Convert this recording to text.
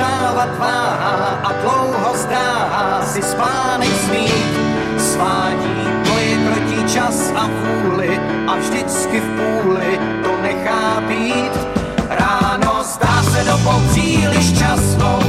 vstávat váha a dlouho zdráhá si spánek smít. Svádí boje proti čas a vůli a vždycky v půli to nechá být. Ráno zdá se dobou příliš časnou,